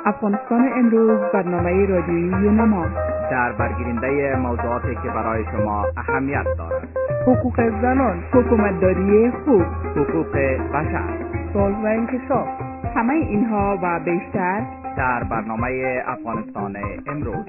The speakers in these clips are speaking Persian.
افغانستان امروز برنامه رادیویی یونما در برگیرنده موضوعاتی که برای شما اهمیت دارد: حقوق زنان، حکومتداری خوب، حقوق بشر، صلح و انکشاف. همه اینها و بیشتر در برنامه افغانستان امروز.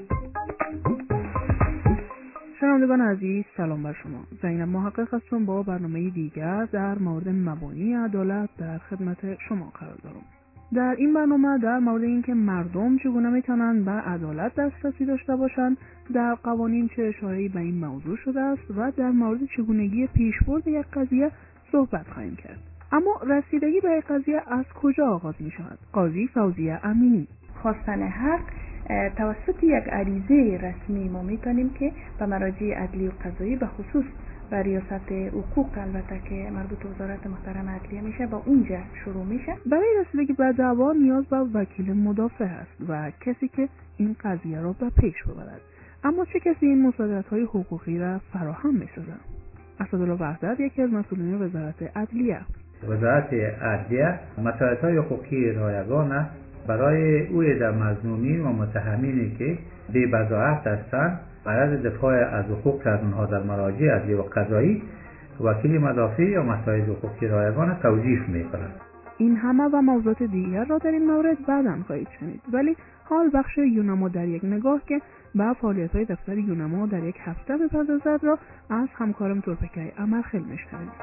شنوندگان عزیز، سلام بر شما. زینب محقق هستم با برنامه دیگر در مورد مبانی عدالت در خدمت شما قرار دارم. در این برنامه در مورد اینکه مردم چگونه میتونن به عدالت دسترسی داشته باشند در قوانین چه اشاره‌ای به این موضوع شده است و در مورد چگونگی پیشبرد یک قضیه صحبت خواهیم کرد. اما رسیدگی به یک قضیه از کجا آغاز می شود؟ قاضی فوزیه امینی: خواستن حق توسط یک عریضه رسمی ما میتونیم که به مراجع عدلی و قضایی به خصوص و ریاست حقوق البته که مربوط به وزارت محترم عدلیه میشه با اونجا شروع میشه. برای رسیدگی به دعوا نیاز به وکیل مدافع است و کسی که این قضیه را به پیش ببرد. اما چه کسی این مساعدت‌های حقوقی را فراهم می‌سازد؟ اسدالله وحدت، یکی از مسئولین وزارت عدلیه: وزارت عدلیه مسائل حقوقی رایگان برای اوی در مظنونین و متهمینی که بی بضاعت هستند برای دفاع از حقوق آنها در مراجع عدلی و قضایی وکیل مدافع یا مسائل حقوقی رایگان توجیه می‌کند. این همه و موضوعات دیگر را در این مورد بعداً خواهید شنید، ولی حال بخش یونما در یک نگاه که به فعالیت‌های دفتر یونما در یک هفته بپردازد را از همکارم تورپکی امرخیل می‌شنوید.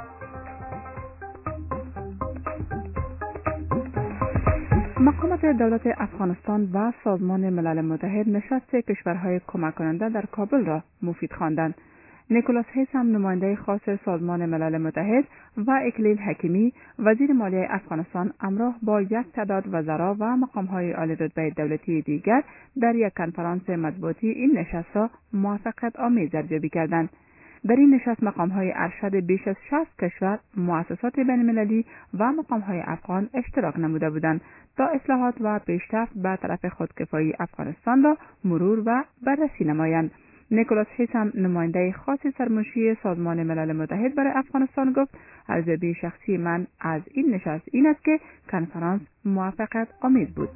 مقامات دولت افغانستان و سازمان ملل متحد نشست کشورهای کمک کننده در کابل را مفید خواندند. نیکولاس هیثم، نماینده خاص سازمان ملل متحد، و اکلیل حکیمی، وزیر مالیه افغانستان، همراه با یک تعداد وزرا و مقام‌های عالی رتبه دولتی دیگر در یک کنفرانس مطبوعاتی این نشست را موافقت آمیز ارزیابی کردند. در این نشست مقام‌های ارشد بیش از 60 کشور، مؤسسات بین‌المللی و مقام‌های افغان اشتراک نموده بودند تا اصلاحات و پیشرفت به طرف خودکفایی افغانستان را مرور و بررسی نمایند. نیکولاس هیثم، نماینده خاص سرمنشی سازمان ملل متحد برای افغانستان، گفت ارزیابی شخصی من از این نشست این است که کنفرانس موافقت آمیز بود.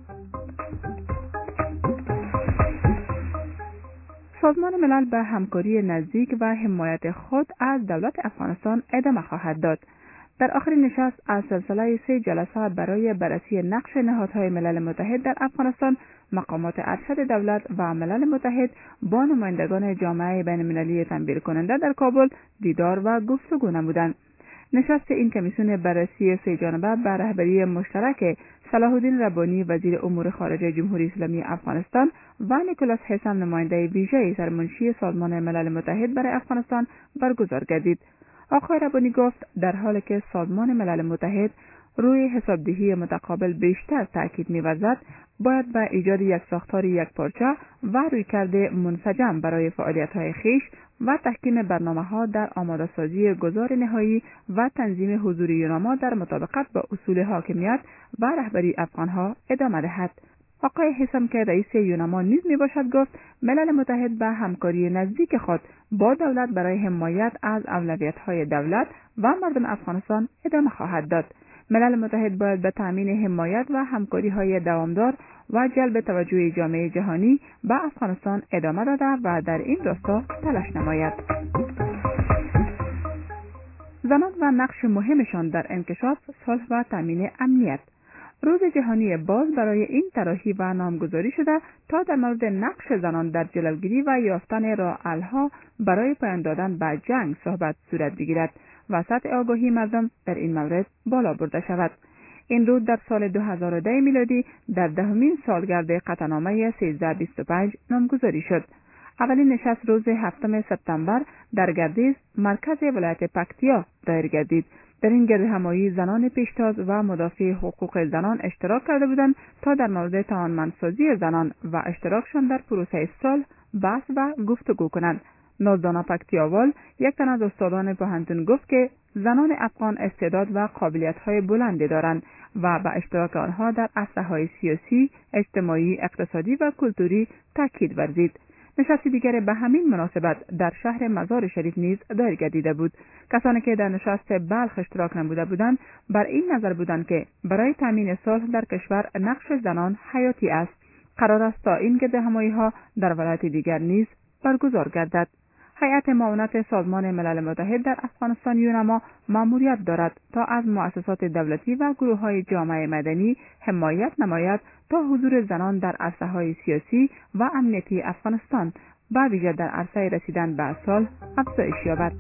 سازمان ملل به همکاری نزدیک و حمایت خود از دولت افغانستان ادامه خواهد داد. در آخرین نشست از سلسله 3 جلسه برای بررسی نقش نهادهای ملل متحد در افغانستان، مقامات ارشد دولت و ملل متحد با نمایندگان جامعه بین‌المللی تنبیه کننده در کابل دیدار و گفتگو نمودند. نشست این کمیسیون بررسی 3 جانبه به رهبری مشترک صلاح الدین ربانی، وزیر امور خارجه جمهوری اسلامی افغانستان، و نیکولاس هیثم، نماینده ویژه سرمنشی سازمان ملل متحد برای افغانستان برگزار گردید. آقای ربانی گفت در حالی که سازمان ملل متحد روی حسابدهی متقابل بیشتر تاکید می‌ورزد، باید به ایجاد یک ساختار یکپارچه و رویکرد منسجم برای فعالیت‌های خویش و تحکیم برنامه‌ها در آماده‌سازی گزار نهایی و تنظیم حضور یونما در مطابقت با اصول حاکمیت و رهبری افغان‌ها ادامه دهد. آقای هیثم که رئیس یونما نیز میباشد گفت ملل متحد به همکاری نزدیک خود با دولت برای حمایت از اولویت‌های دولت و مردم افغانستان ادامه خواهد داد. ملل متحد باید به تأمین حمایت و همکاری‌های دوامدار و جلب توجه جامعه جهانی به افغانستان ادامه داده و در این راستا تلاش نماید. زنان و نقش مهمشان در انکشاف، صلح و تأمین امنیت. روز جهانی باز برای این طراحی و نامگذاری شده تا در مورد نقش زنان در جلوگیری و یافتن راه‌حل‌ها برای پایان دادن به جنگ صحبت صورت بگیرد و سطح آگاهی مردم در این مورد بالا برده شود. این روز در سال 2010 میلادی در 10مین سالگرد قطعنامه 1325 نامگذاری شد. اولین نشست روز 7 سپتامبر در گردیز، مرکز ولایت پکتیا دایر گردید. در این گردهمایی زنان پیشتاز و مدافع حقوق زنان اشتراک کرده بودند تا در مورد توانمندسازی زنان و اشتراکشان در پروسه صلح بحث و گفتگو کنند. نازدانا پکتیاوال، یک تن از استادان پوهنتون، گفت که زنان افغان استعداد و قابلیت‌های بلندی دارند و به اشتراک آنها در عرصه‌های سیاسی، اجتماعی، اقتصادی و کلتوری تاکید ورزید. نشست دیگر به همین مناسبت در شهر مزار شریف نیز دایر گردیده بود. کسانی که در نشست بلخ اشتراک نموده بودند بر این نظر بودند که برای تامین صلح در کشور نقش زنان حیاتی است. قرار است تا این گردهمایی‌ها در ولایت دیگر نیز برگزار گردد. هیئت معاونت سازمان ملل متحد در افغانستان یونما مأموریت دارد تا از مؤسسات دولتی و گروه‌های جامعه مدنی حمایت نماید تا حضور زنان در عرصه‌های سیاسی و امنیتی افغانستان به ویژه در عرصه رسیدن به اصل افزایش یابد.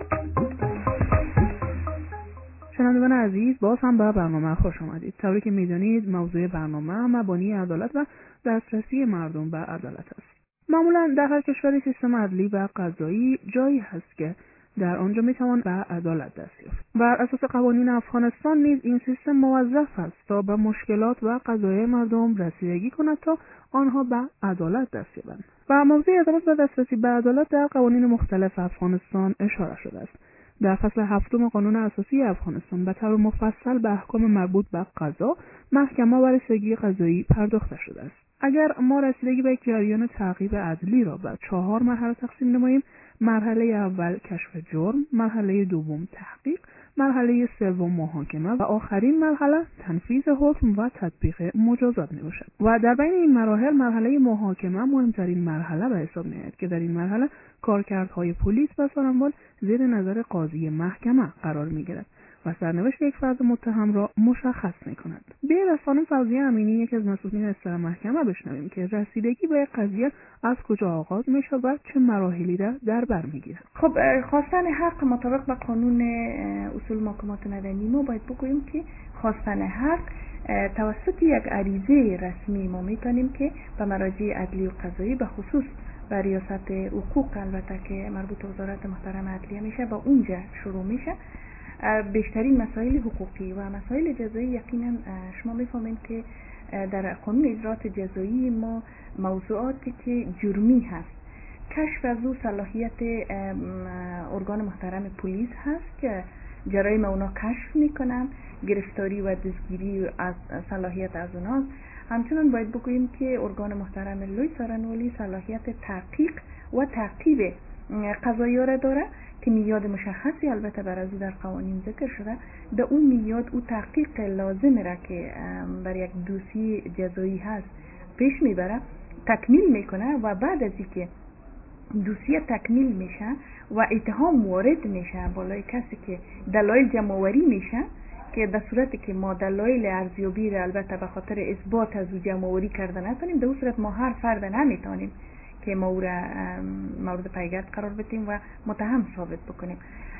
شنوندگان عزیز، باز هم به برنامه خوش آمدید. طوری که می‌دانید موضوع برنامه مبانی عدالت و دسترسی مردم به عدالت است. معمولا در هر کشوری سیستم عدلی و قضایی جایی هست که در آنجا میتوان به عدالت دست یافت. بر اساس قوانین افغانستان نیز این سیستم موظف است تا به مشکلات و قضایای مردم رسیدگی کند تا آنها به عدالت دست یابند. و موضوع عدالت و دسترسی به عدالت در قوانین مختلف افغانستان اشاره شده است. در فصل 7 قانون اساسی افغانستان به طور مفصل به احکام مربوط به قضا، محکمه و رسیدگی قضایی پرداخته شده است. اگر ما رسیدگی به یک جریان تعقیب عدلی را به 4 مرحله تقسیم نماییم: مرحله اول کشف جرم، مرحله دوم تحقیق، مرحله سوم محاکمه و آخرین مرحله تنفیذ حکم و تطبیق مجازات میباشد. و در بین این مراحل مرحله محاکمه مهمترین مرحله به حساب میآید که در این مرحله کارکردهای پلیس و سارنوال زیر نظر قاضی محکمه قرار میگیرد و سرنوشت یک فرد متهم را مشخص می‌کند. بیایید از خانم فوزیه امینی، یکی از مسئولین اصلاح محکمه، بشنویم که رسیدگی به یک قضیه از کجا آغاز می‌شود و چه مراحلی را در بر می‌گیرد. خب، خواستن حق مطابق با قانون اصول محاکمات مدنی ما باید بگوییم که خواستن حق توسط یک عریضه رسمی ما می‌تونیم که به مراجع عدلی و قضایی به خصوص و ریاست حقوق البته که مربوط به وزارت محترم عدلیه میشه با اونجا شروع میشه. بیشترین مسائل حقوقی و مسائل جزایی یقینا شما میفهمید که در قانون اجرات جزایی ما موضوعاتی که جرمی هست، کشف از او صلاحیت ارگان محترم پلیس هست که جرایم اونا کشف میکنن، گرفتاری و دستگیری از صلاحیت از اوناست. همچنان باید بگوییم که ارگان محترم لوی سارنوالی صلاحیت تحقیق و تعقیب قضایی را داره که میاد مشخصی البته بر از در قوانین ذکر شده. در اون میاد او تحقیق لازم را که بر یک دوسیه جزایی هست پیش میبره، تکمیل میکنه و بعد از اینکه دوسیه تکمیل میشه و اتهام وارد میشه بالای کسی که دلایل جمع‌آوری میشه که در صورتی که ما دلایل ارزیابی را البته به خاطر اثبات از او جمع‌آوری کرده نتونیم، در اون صورت ما هر فرد نمیتونیم که ما او را مورد پیگرد قرار بدیم و متهم ثابت بکنیم.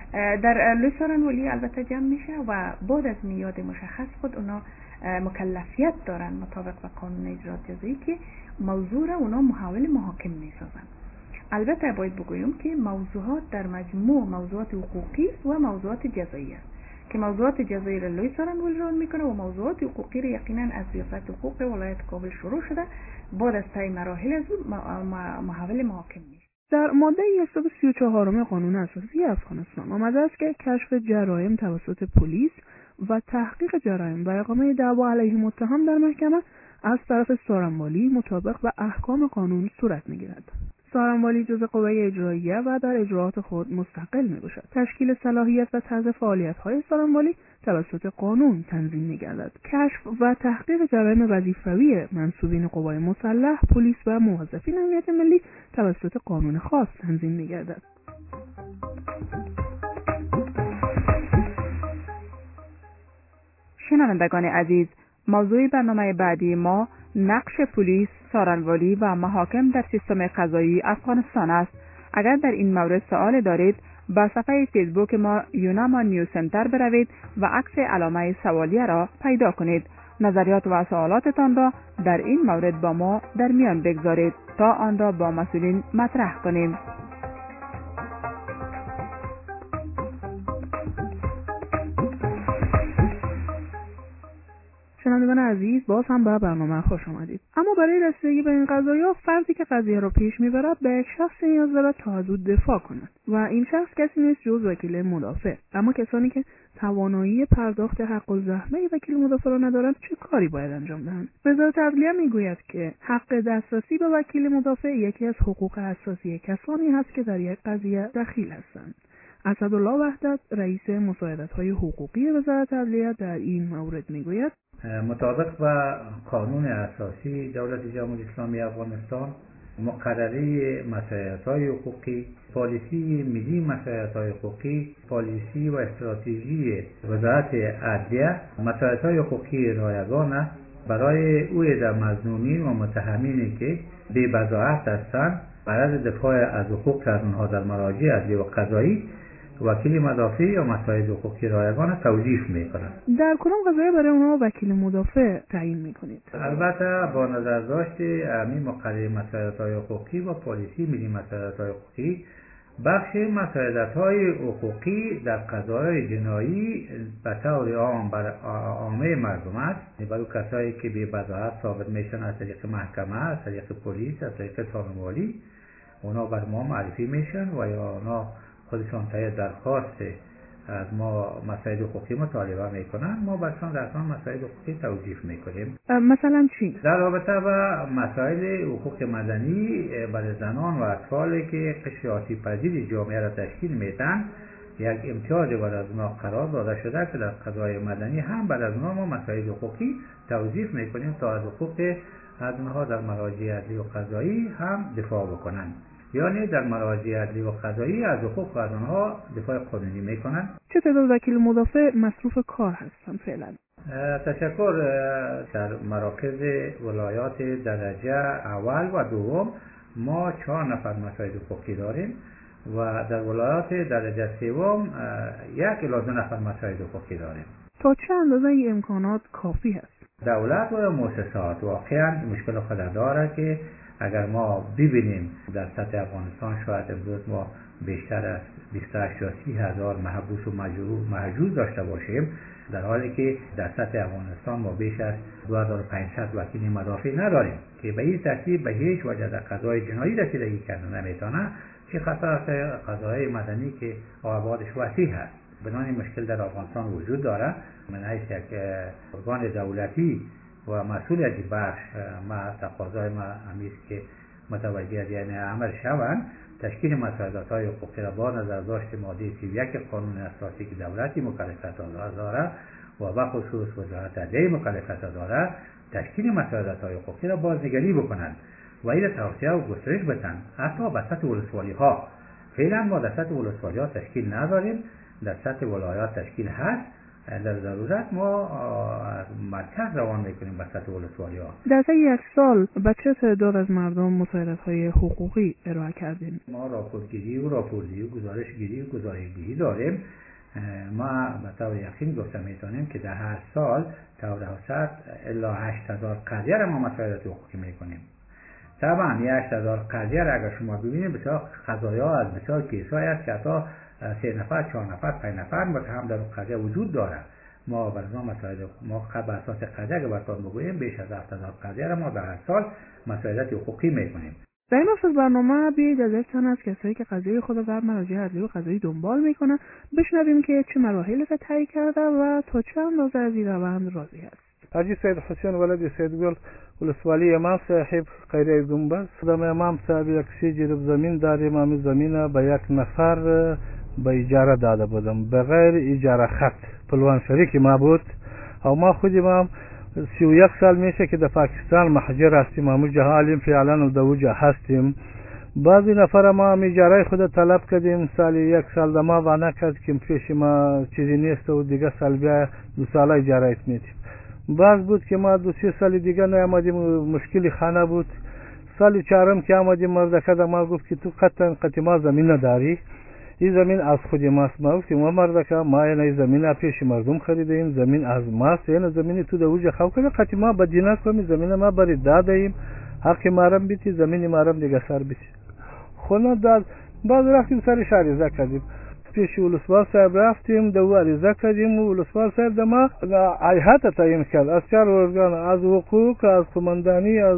در لوی سارنوالی البته جمع میشه و بعد از میاد مشخص خود اونا مکلفیت دارن مطابق با قانون اجرات جزایی که موضوع را اونا محول محاکم میسازن. البته باید بگویم که موضوعات در مجموع موضوعات حقوقی و موضوعات جزایی است که موضوعات جزایی را لوی سارنوالی ران میکنه و موضوعات حقوقی را یقینا از ریاست حقوق ولایت کابل شروع شده، بعد از طی مراحل از محول محاکم میشه. در ماده 134 قانون اساسی افغانستان آمده است که کشف جرایم توسط پلیس و تحقیق جرایم و اقامه دعوا علیه متهم در محکمه از طرف سارنوالی مطابق به احکام قانون صورت میگیرد. سارنوالی جزء قوه اجراییه و در اجراعات خود مستقل میباشد. تشکیل صلاحیت و طرز فعالیت‌های سارنوالی توسط قانون تنظیم می‌گردد. کشف و تحقیق جرایم وظیفوی منصوبین قوای مسلح، پلیس و موظفین امنیت ملی توسط قانون خاص تنظیم می‌گردد. شنوندگان عزیز، موضوع برنامه بعدی ما نقش پلیس، سارنوالی و محاکم در سیستم قضایی افغانستان است. اگر در این مورد سوال دارید، با صفحه فیسبوک ما یوناما نیوز سنتر بروید و عکس علامه سوالیه را پیدا کنید. نظریات و سوالاتتان را در این مورد با ما در میان بگذارید تا آن را با مسئولین مطرح کنیم. شنوندگان عزیز، باز هم به برنامه خوش آمدید. اما برای رسیدگی به این قضایا فردی که قضیه را پیش میبرد به یک شخص نیاز دارد تا از او دفاع کند و این شخص کسی نیست جز وکیل مدافع. اما کسانی که توانایی پرداخت حق الزحمه وکیل مدافع را ندارند چه کاری باید انجام دهند؟ وزارت عدلیه میگوید که حق دسترسی به وکیل مدافع یکی از حقوق اساسی کسانی است که در یک قضیه دخیل هستند. اسدالله وحدت رئیس مساعدت‌های حقوقی وزارت عدلیه در این مورد میگوید مطابق با قانون اساسی دولت جمهوری اسلامی افغانستان مقرره مسائل‌های حقوقی، پالیسی ملی مسائل‌های حقوقی، پالیسی و استراتژی وزارت عدلیه مسائل‌های حقوقی رایگان برای او عده مظنونین و متهمینی که بی بضاعت هستند برای دفاع از حقوق از آنها در مراجع عدلی و قضایی وکیل مدافع یا مسائل حقوقی رایگان توجیه می‌کنند. در کدام قضایه برای اونها وکیل مدافع تعیین می‌کنید؟ البته با نظر داشت همین مقرره مسائل‌های حقوقی و پالیسی ملی مسائل‌های حقوقی بخش مسائل‌های حقوقی در قضایای جنایی به طور عام بر عامه مردم است، برای کسایی که بی بضاعت ثابت میشن از طریق محکمه، از طریق پلیس، از طریق سازمانی، اونا بر ما معرفی میشن و یا اونا خودشان تایید درخواست از ما مسائل حقوقی مطالبه میکنن، ما برشان در آن مسائل حقوقی توجیه میکنیم. مثلا چی؟ در رابطه با مسائل حقوق مدنی برای زنان و اطفالی که قشر آسیب پذیر جامعه را تشکیل میدن یک امتیاز بر از ما قرار داده شده که در قضای مدنی هم بر از ما مسائل حقوقی توجیه میکنیم تا از حقوق از اونها در مراجع عدلی و قضایی هم دفاع بکنند، یعنی در مراجع عدلی و قضایی از حقوق از آنها دفاع قانونی میکنند. چه تعداد وکیل مدافع مصروف کار هستند فعلا؟ تشکر. در مراکز ولایات درجه اول و دوم ما 4 نفر مساعد حقوقی داریم و در ولایات درجه سوم 1 الی 2 نفر مساعد حقوقی داریم. تا چه اندازه این امکانات کافی هست؟ دولت و مؤسسات واقعا مشکل خود داره که اگر ما ببینیم در سطح افغانستان شاید امروز ما بیشتر از 28 یا 30 هزار محبوس و محجوز داشته باشیم، در حالی که در سطح افغانستان ما بیش از 2500 وکیل مدافع نداریم که به این ترتیب به هیچ وجه در قضای جنایی رسیدگی کردن نمیتونه، چه خاطر قضای مدنی که آبادش وسیع هست. بنابراین مشکل در افغانستان وجود داره. من حیث یک ارگان دولتی و مسئول از بخش ما تقاضای ما همیست که متوجه یعنی عمل شوند تشکیل مساعدت‌های حقوقی را با نظر داشت ماده 31 قانون اساسی که دولتی مکلفیت داره و به خصوص وزارت عدلیه مکلفیت داره تشکیل مساعدت‌های حقوقی را بازنگری بکنند و این توسعه و گسترش بدن حتی به سطح ولسوالی‌ها. فعلا ما در سطح ولسوالی‌ها تشکیل نداریم، در سطح ولایات تشکیل هست. در ضرورت ما مرکز روان میکنیم به سطح ولسوالی‌ها. در طی 1 سال به چه تعداد از مردم مساعدت‌های حقوقی ارائه کردیم؟ ما راپورگیری و راپورگیری و گزارشگیری و گزارشگیری داریم. ما به طور یقین گفته میتونیم که در هر سال تا 700 الی 8000 قضیه را ما مساعدت حقوقی میکنیم. طبعا 8000 قضیه را اگر شما ببینید بسیار قضایا از بسیار کیس‌های است که حتی 3 نفر، 4 نفر، 5 نفر هم در قضیه وجود داره. ما برنامه مسائل ما بر اساس قضیه که براتون بگوییم بیش از 7000 قضیه را ما در هر سال مساعدت حقوقی میکنیم. در این بخش از برنامه بیایید از یک تن از کسایی که قضیه خود در مراجع عدلی و قضایی دنبال میکنن بشنویم که چه مراحلی را طی کرده و تا چه اندازه از این روند راضی است. حاجی سید حسین ولد سید گل ولسوالی امام صاحب قریه گنبد دم امام صاحب یک سی جریب زمین داریم. امام زمین به 1 نفر به اجاره داده بودم به غیر اجاره خط. پلوان شریک ما بود او ما خودم 31 سال میشه که در پاکستان مهاجر هستیم. ما جهالیم فعلا و در اوجه هستیم. بعضی نفر ما اجاره خود طلب کردیم سال 1 سال ما وانه کرد که پیش ما چیزی نیست و دیگه سال بیا 2 سال اجاره میدیم. باز بود که ما 2-3 سال دیگه نیامدیم، مشکلی خانه بود. سال 4 که آمدیم مردکه در ما گفت که تو قطعا ما زمین نداری، این زمین از خود ماست. ما گفتیم ما مردکه ما این زمین پیش مردم خریدیم، زمین از ماست، این زمین تو در اوج خو کنه قطعا ما بدینه کنیم زمین ما بری دادیم حق مارم بیتی زمین مارم دیگه سر بیتی خونه داد. باز رفتیم سر شهریزه کردیم پیش ولسوال صاحب رفتیم دو عریضه کردیم و ولسوال صاحب دما ایهات تعیین کرد از 4 ارگان، از حقوق، از قماندانی، از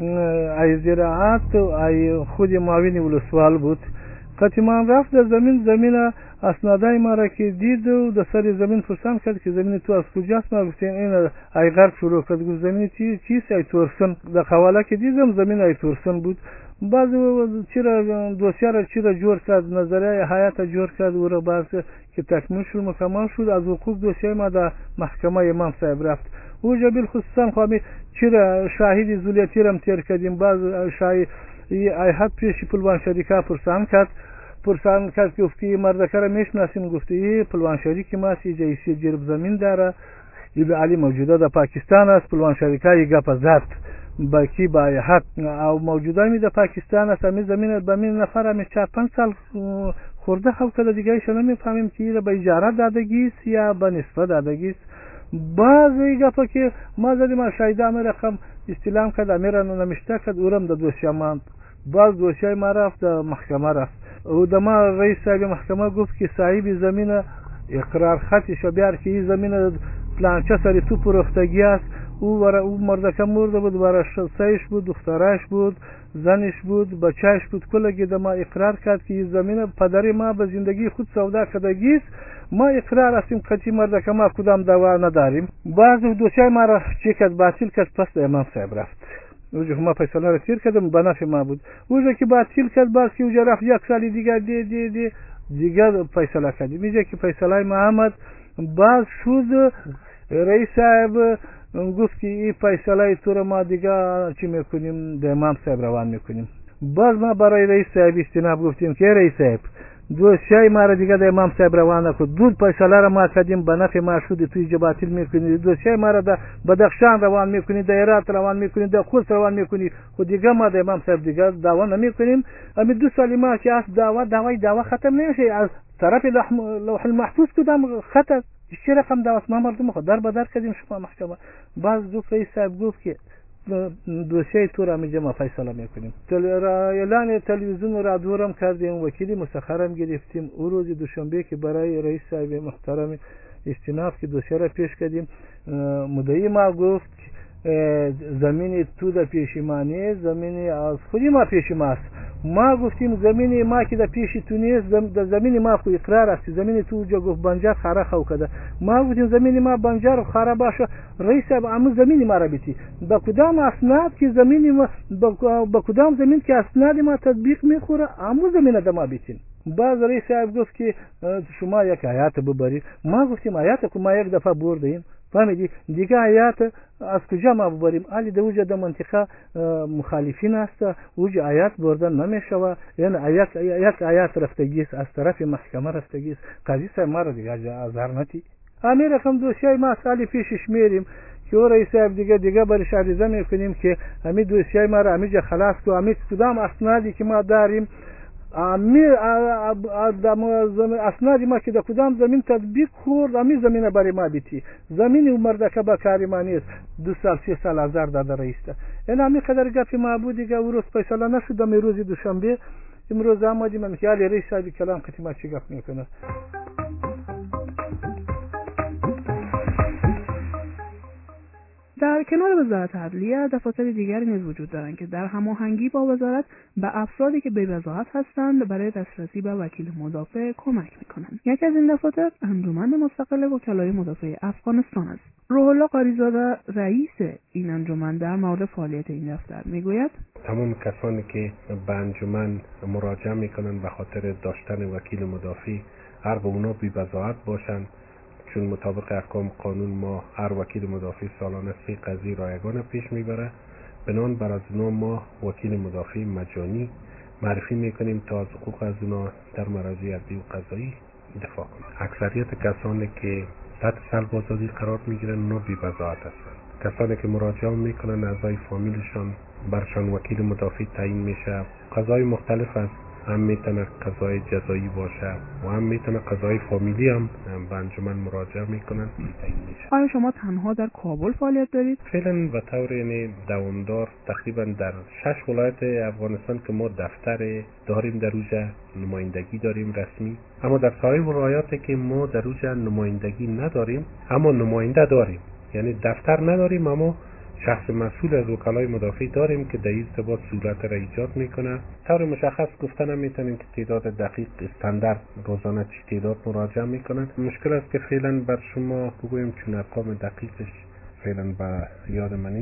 زراعت و خود معاون ولسوال بود. قطعا رفت در زمین اسنادای ما را که دید و در سر زمین پرسان کرد که زمین تو از کجاست. ما گفتیم این ای غرب شروع کرد. گفت زمین چیست؟ ای تورسن. در حواله که دیدم زمین ای تورسن بود. بعض چرا دوسیه را چرا جور کرد، نظریه حیات جور کرد او را بعض که تکمیل شد مکمل شد. از حقوق دوسیه ما در محکمه امام صاحب رفت. اوجا بالخصوصا خواهی چرا شاهد زولیتی را تیر کردیم. بعض شاهد ایحاد پیش پلوان شریکه پرسان کرد که گفتی مردکه را میشناسیم، گفتی پلوان شریک ما جایسی جرب زمین داره، این علی موجوده در پاکستان است. پلوان شریکه یک گپ زد باقی با ایحاد او موجوده می در پاکستان است. همین زمین به من نفر همین 4-5 سال خورده خو کده دیگه ایشان نمیفهمیم که این به اجاره دادگیست یا به نصفه دادگیست. بعضی گپا که ما زدیم شایده همه رقم استلام کرد، همه را نمیشته کرد، او را در دوسیه ماند. باز دوسیه ما رفت در محکمه رفت. او در ما رئیس صاحب محکمه گفت که صاحب زمین اقرار خطش بیار که این زمین پلانچه سری تو پرختگی است. او مردکه مرده بود، برای سایش بود، دخترش بود، زنش بود، بچهش بود، کلگی در ما اقرار کرد که این زمین پدری ما به زندگی خود سودا کردگیست. ما اقرار هستیم که مردکه ما کدام دعوا نداریم. بعض دوسیه ما را چی کرد؟ باطل کرد. پس امام صاحب رفت. اوجا ما فیصله را تیر کردم به نفع ما بود. اوجا که باطل کرد باز که اوجا رفت یک سال دیگر فیصله کردیم. میگه که فیصله ما آمد. باز شد رئیس صاحب گفت که این فیصله تو را ما دیگه چی میکنیم؟ در امام صاحب روان میکنیم. باز ما برای رئیس صاحب استناب گفتیم که رئیس صاحب دوسیه ما را دیگه در امام صاحب روان نکن. دو فیصله را ما کردیم به نفع ما شد، توی جا باطل میکنی. دوسیه ما را در بدخشان روان میکنی، در هرات روان میکنی، در خوست روان میکنی. خود دیگه ما در امام صاحب دیگه دعوا نمیکنیم. همین 2 سال ما که از دعوا ختم نمیشه. از طرف لوح المحفوظ کدام خط است؟ چه رقم دعوا ما مردم خود در بدر کردیم شما محکمه. باز دو رئیس صاحب گفت که دوسیه تو را میجه ما فیصله میکنیم. اعلان تلویزیون و رادیو را کردیم، وکیلی مستخرم گرفتیم. او روز دوشنبه که برای رئیس صاحب محترم استیناف که دوسیه را پیش کردیم، مدعی ما گفت زمین تو در پیش ما نیست، زمین از خودی ما پیش ماست. ما گفتیم زمین ما که در پیش تو نیست، زمین ما خو اقرار است. زمین تو جا گفت بنجر خاره خو کده. ما گفتیم زمین ما بنجر خاره باشه. رئیس صاحب امو زمین ما را بیتی با کدام اسناد که زمین ما با کدام زمین که اسناد ما تطبیق میخوره امو زمین ما بیتین. باز رئیس صاحب گفت که شما یک آیات ببرید. ما گفتیم آیات که ما یک دفعه بردیم، فهمیدی دیگه آیات از کجا ما ببریم؟ علی در وجه در منطقه مخالفین است، وجه آیات بردن نمیشه. یعنی یک آیات رفتگیست، از طرف محکمه رفتگیست. قاضی صاحب ما را دیگه ازهر نتی. همین رقم دوسیه ما سالی پیشش میریم که رئیس صاحب دیگه برش عریضه میکنیم که همین دوسیه ما را همیجا خلاص کو. همین کدام اسنادی که ما داریم، اسنادی ما که در کدام زمین تطبیق خورد، همین زمین برای ما بیتی. زمین مردکه با کاری ما نیست. 2 سال 3 سال ازار داده رئیس تا. این همین قدر گفی ما بود دیگه. او روز فیصله نشد. می روز دوشنبه امروز آمدیم من که رئیس صاحب کلام کتی ما چی گفت میکنه. در کنار وزارت عدلیه دفاتر دیگری نیز وجود دارند که در هماهنگی با وزارت به افرادی که بی‌وضاحت هستند برای دسترسی به وکیل مدافع کمک می‌کنند. یکی از این دفاتر انجمن مستقل وکلای مدافع افغانستان است. روح الله قاریزاده رئیس این انجمن در مورد فعالیت این دفتر میگوید: تمام کسانی که به انجمن مراجعه می‌کنند به خاطر داشتن وکیل مدافع هر به اونا بی‌وضاحت باشند، چون مطابق احکام قانون ما هر وکیل مدافع سالانه 3 قضیه رایگان پیش میبره. بنان بر از اونا ما وکیل مدافع مجانی معرفی میکنیم تا از حقوق از اونا در مراجع عدلی و قضایی دفاع کنند. اکثریت کسانی که تحت سلب آزادی قرار میگیرن اونا بی‌وضاحت هستند. کسانی که مراجعه میکنن اعضای فامیلشان برشان وکیل مدافع تعیین میشه. قضای مختلف است، هم میتونه قضای جزایی باشه و هم میتونه قضای فامیلی هم به انجمن مراجعه میکنن. آیا شما تنها در کابل فعالیت دارید؟ فعلا به طور دوامدار تقریبا در 6 ولایت افغانستان که ما دفتر داریم، در اوجه نمایندگی داریم رسمی. اما در سایر ولایاتی که ما در اوجه نمایندگی نداریم اما نماینده داریم، یعنی دفتر نداریم اما شخص مسئول از وکلای مدافع داریم که در این ارتباط صورت را ایجاد میکنه. طور مشخص گفتن نمیتونیم که تعداد دقیق استاندارد روزانه چی تعداد مراجعه میکنن. مشکل است که فعلا بر شما بگویم چون ارقام دقیقش فعلا به یاد من نیست،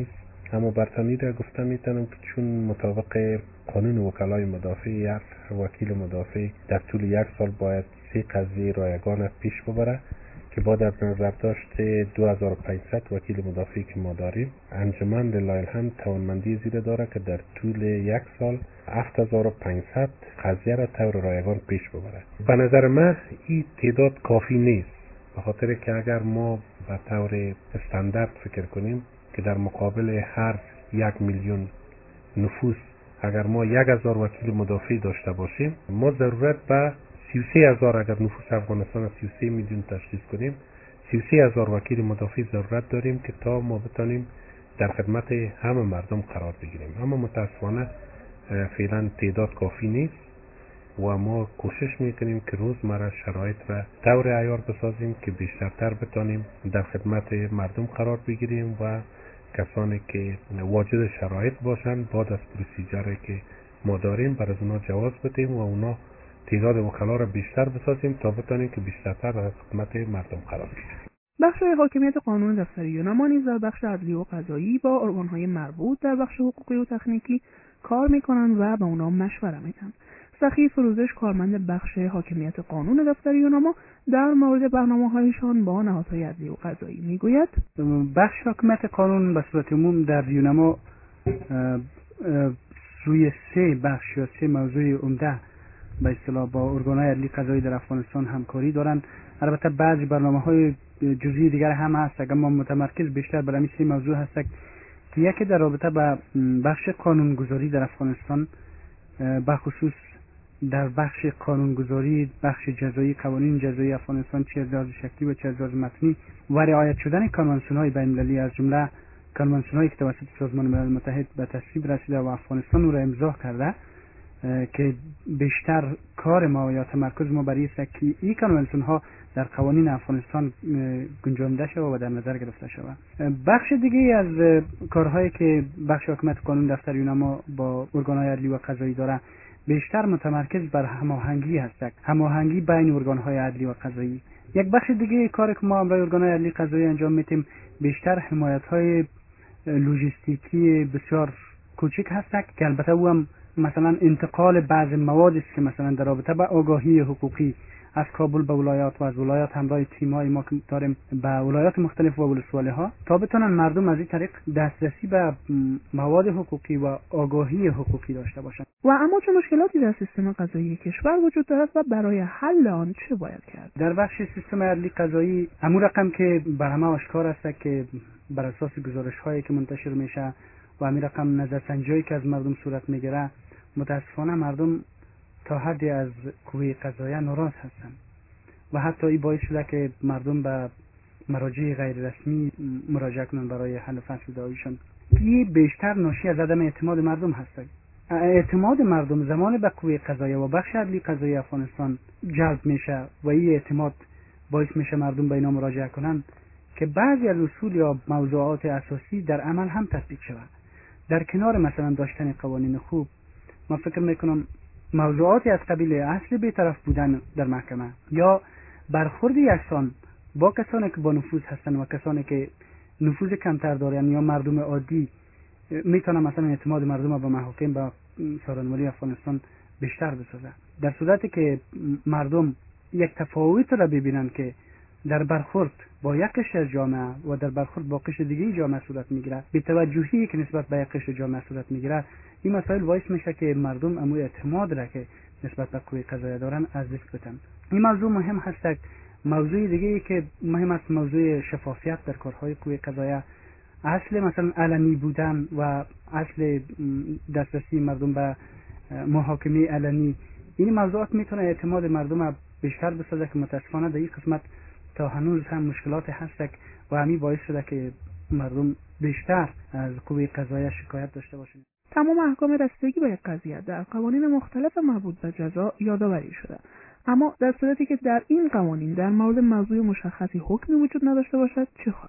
اما برتانی را گفتم میتونم که چون مطابق قانون وکلای مدافع یک وکیل مدافع در طول 1 سال باید 3 قضیه رایگان پیش ببره که با در نظر داشت 2500 وکیل مدافعی که ما داریم، انجمن لله الحمد توانمندی زیر داره که در طول 1 سال 7500 قضیه را طور رایگان پیش ببره. به نظر من این تعداد کافی نیست، به خاطر که اگر ما به طور استاندارد فکر کنیم که در مقابل هر 1 میلیون نفوس اگر ما 1000 وکیل مدافع داشته باشیم، ما ضرورت به 33000 اگر نفوس افغانستان 33 میلیون تشخیص کنیم 33000 وکیل مدافع ضرورت داریم که تا ما بتانیم در خدمت همه مردم قرار بگیریم. اما متاسفانه فعلا تعداد کافی نیست و ما کوشش میکنیم که روزمره شرایط را طور عیار بسازیم که بیشترتر بتانیم در خدمت مردم قرار بگیریم و کسانی که واجد شرایط باشند بعد از پروسیجری که ما داریم برای اونا جواز بدیم و اونا تعداد وکلا را بیشتر بسازیم تا بتانیم که بیشترتر در خدمت مردم قرار بگیریم. بخش حاکمیت قانون دفتری یونما نیز در بخش عدلی و قضایی با ارگان‌های مربوط در بخش حقوقی و تکنیکی کار می‌کنند و به اونا مشوره میدن. سخی فروزش کارمند بخش حاکمیت قانون دفتری یونما در مورد برنامه‌هایشان با نهادهای عدلی و قضایی میگوید: بخش حاکمیت قانون به صورت عموم در یونما روی 3 بخش یا 3 موضوع عمده به اصطلاح با ارگان‌های عدلی قضایی در افغانستان همکاری دارند. البته بعضی برنامه‌های جزئی دیگر هم هست، اما ما متمرکز بیشتر بر این 3 موضوع هست که یکی در رابطه با بخش قانونگذاری در افغانستان، به خصوص در بخش قانونگذاری بخش جزایی قوانین جزایی افغانستان چه از لحاظ شکلی و چه از لحاظ متنی و رعایت شدن کنوانسیون‌های بین‌المللی از جمله کنوانسیون‌هایی که توسط سازمان ملل متحد به تصویب رسیده و افغانستان او را امضا کرده که بیشتر کار ما یا تمرکز ما بر است که این کنوانسیون‌ها در قوانین افغانستان گنجانده شود و در نظر گرفته شود. بخش دیگه از کارهایی که بخش حاکمیت قانون دفتر یونما با ارگان‌های عدلی و قضایی داره بیشتر متمرکز بر هماهنگی هست، هماهنگی بین ارگان‌های عدلی و قضایی. یک بخش دیگه کاری که ما برای ارگان‌های عدلی قضایی انجام میدیم بیشتر حمایت‌های لوجستیکی بسیار کوچک هست که البته او هم مثلا انتقال بعض مواد است که مثلا در رابطه با آگاهی حقوقی از کابل به ولایات و از ولایات همراه تیم‌های ما که داریم به ولایات مختلف و ولسوالی‌ها تا بتونن مردم از این طریق دسترسی به مواد حقوقی و آگاهی حقوقی داشته باشند. و اما چه مشکلاتی در سیستم قضایی کشور وجود دارد و برای حل آن چه باید کرد؟ در بخش سیستم عدلی قضایی همون رقم که بر همه آشکار است که بر اساس گزارش‌هایی که منتشر میشه و همین رقم نظرسنجی‌هایی که از مردم صورت میگیره، متاسفانه مردم تا حدی از قوه قضاییه ناراض هستند و حتی این باعث شده که مردم به مراجع غیر رسمی مراجعه کنند برای حل فصل دعوایشان. این بیشتر ناشی از عدم اعتماد مردم هست. اعتماد مردم زمان به قوه قضاییه و بخش عدلی قضایی افغانستان جلب میشه و این اعتماد باعث میشه مردم به اینا مراجعه کنند که بعضی از اصول یا موضوعات اساسی در عمل هم تطبیق شود. در کنار مثلا داشتن قوانین خوب، ما فکر میکنم موضوعاتی از قبیل اصل بی‌طرف بودن در محکمه یا برخورد یکسان با کسانی که با نفوذ هستن و کسانی که نفوذ کمتر دارن یا مردم عادی میتونه مثلا اعتماد مردم به محاکم با سازمان افغانستان بیشتر بسازه. در صورتی که مردم یک تفاوت را ببینن که در برخورد با یک قشر جامعه و در برخورد با قشر دیگه جامعه صورت میگیره، بی توجهی که نسبت به یک قشر جامعه صورت میگیره، این مسائل باعث میشه که مردم امو اعتماد را که نسبت به قوه قضاییه دارن از دست بدن. این موضوع مهم هست. موضوع دیگه ای که مهم است موضوع شفافیت در کارهای قوه قضاییه، اصل مثلا علنی بودن و اصل دسترسی مردم به محاکمه علنی. این موضوعات میتونه اعتماد مردم را بیشتر بسازه که متاسفانه در این قسمت تا هنوز هم مشکلات هست و همین باعث شده که مردم بیشتر از قوه قضاییه شکایت داشته باشند. تمام احکام رسیدگی به یک قضیه در قوانین مختلف مربوط به جزا یادآوری شده، اما در صورتی که در این قوانین در مورد موضوع مشخصی حکمی وجود نداشته باشد چه خواهد شد؟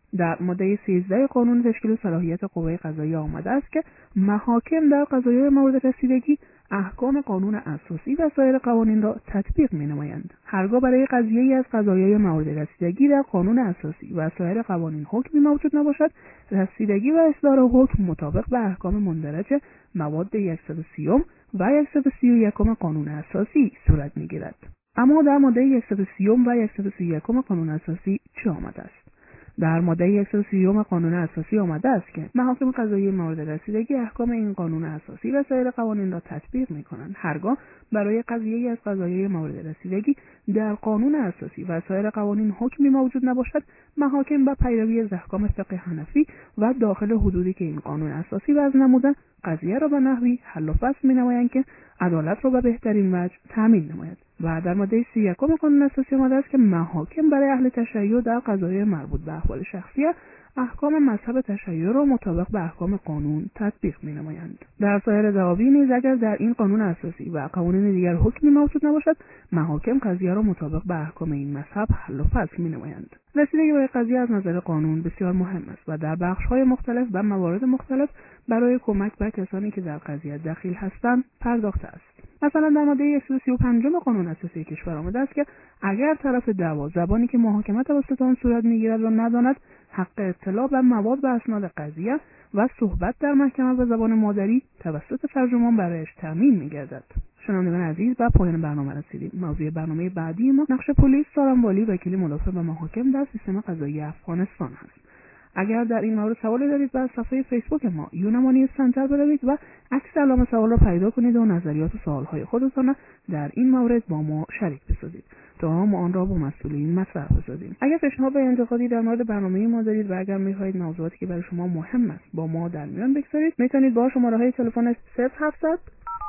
در ماده 13 قانون تشکیل و صلاحیت قوه قضاییه آمده است که محاکم در قضایای مورد رسیدگی احکام قانون اساسی و سایر قوانین را تطبیق می‌نمایند. هرگاه برای قضیه‌ای از قضایای مورد رسیدگی در قانون اساسی و سایر قوانین حکمی موجود نباشد، رسیدگی و اصدار حکم مطابق به احکام مندرج مواد 130 و 131 قانون اساسی صورت می‌گیرد. اما در ماده 130 و 131 قانون اساسی چه آمده است؟ در ماده 130 قانون اساسی آمده است که محاکم قضایی مورد رسیدگی احکام این قانون اساسی و سایر قوانین را تطبیق می‌کنند. هرگاه برای قضیه‌ای از قضایای مورد رسیدگی در قانون اساسی و سایر قوانین حکمی موجود نباشد، محاکم با پیروی از احکام فقه حنفی و داخل حدودی که این قانون اساسی وضع نموده، قضیه را به نحوی حل و فصل می‌نمایند که عدالت را به بهترین وجه تامین نماید. و در ماده 31 قانون اساسی آمده است که محاکم برای اهل تشیع در قضایای مربوط به احوال شخصیه احکام مذهب تشیع را مطابق به احکام قانون تطبیق می‌نمایند. در سایر دعاوی نیز اگر در این قانون اساسی و قوانین دیگر حکمی موجود نباشد، محاکم قضیه را مطابق به احکام این مذهب حل و فصل می‌نمایند. رسیدگی به قضیه از نظر قانون بسیار مهم است و در بخش‌های مختلف و موارد مختلف برای کمک به کسانی که در قضیه دخیل هستند پرداخته است. مثلا در ماده 135 قانون اساسی کشور آمده است که اگر طرف دعوا زبانی که محاکمه توسط آن صورت می‌گیرد را نداند، حق اطلاع به مواد و اسناد قضیه و صحبت در محکمه به زبان مادری توسط ترجمان برایش تامین می‌گردد. شنوندگان عزیز، به پایان برنامه رسیدیم. موضوع برنامه بعدی ما نقش پلیس، سارنوالی، وکیل مدافع و محاکم در سیستم قضایی افغانستان است. اگر در این مورد سوالی دارید، به صفحه فیسبوک ما یونما نیوز سنتر بروید و عکس علامه سوال را پیدا کنید و نظریات و سوالهای خودتان در این مورد با ما شریک بسازید تا ما آن را با مسئولین مطرح بسازیم. اگر پیشنهاد و انتقادی در مورد برنامه ما دارید و اگر می‌خواهید موضوعاتی که برای شما مهم است با ما در میان بگذارید، میتونید با شماره‌های تلفن 0700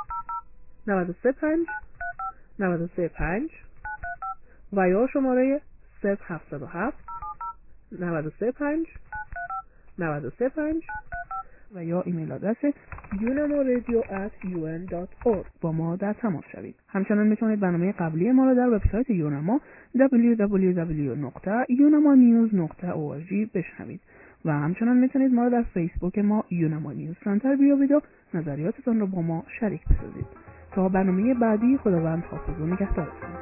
935 935 و یا شماره 0707 935 935 و یا ایمیل آدرس unamaradio@un.org با ما در تماس شوید. همچنین میتونید برنامه قبلی ما را در وبسایت یونما www.unamanews.org بشنوید و همچنین میتونید ما را در فیسبوک ما یونما نیوز سنتر بیابید و نظریاتتان را با ما شریک بسازید. تا برنامه بعدی، خداوند حافظ و نگهدارتان.